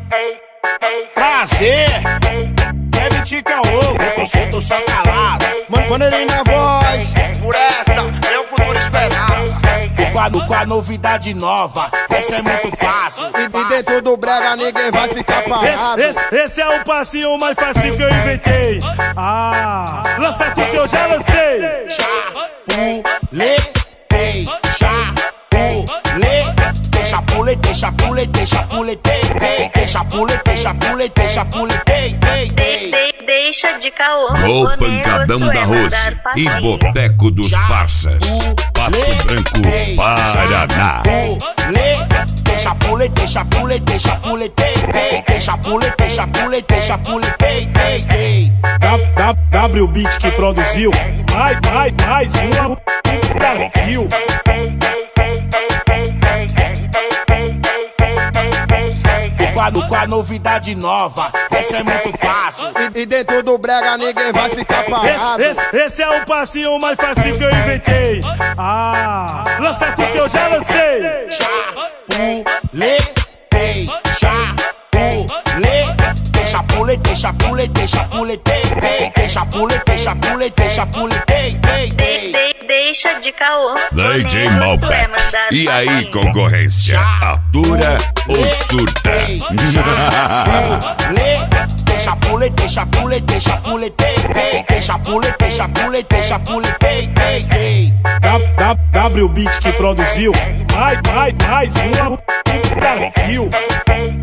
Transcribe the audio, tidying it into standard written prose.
Prazer, deve te caô, eu tô só calado. Maneirinho na voz, Por essa, é o futuro esperado. Com a novidade nova, essa é muito fácil. e dentro do brega ninguém vai ficar parado. Esse é o passinho mais fácil que eu inventei. Lança tudo que eu já lancei. Chapuletei, chapuletei, chapuletei, chapuletei, chapuletei. Deixa de caô. O pancadão da Rose e Boteco dos Parças, Pato Branco, Paraná. Chapuletei, chapuletei, chapuletei, chapuletei, chapuletei, chapuletei. W Beat que produziu. Mais uma Brasil. Com a novidade nova, essa é muito fácil. E dentro do brega ninguém vai ficar parado. Esse é o passinho mais fácil que eu inventei. Lança tudo que eu já lancei. Chapuletei, chapuletei, chapuletei, chapuletei, chapuletei, chapuletei. Deixa de caô. DJ Malbec. E aí, concorrência? Atura ou surta? Chapuletei, chapuletei, chapuletei, chapuletei, chapuletei, chapuletei. W Beat que produziu. Mais uma Brasil.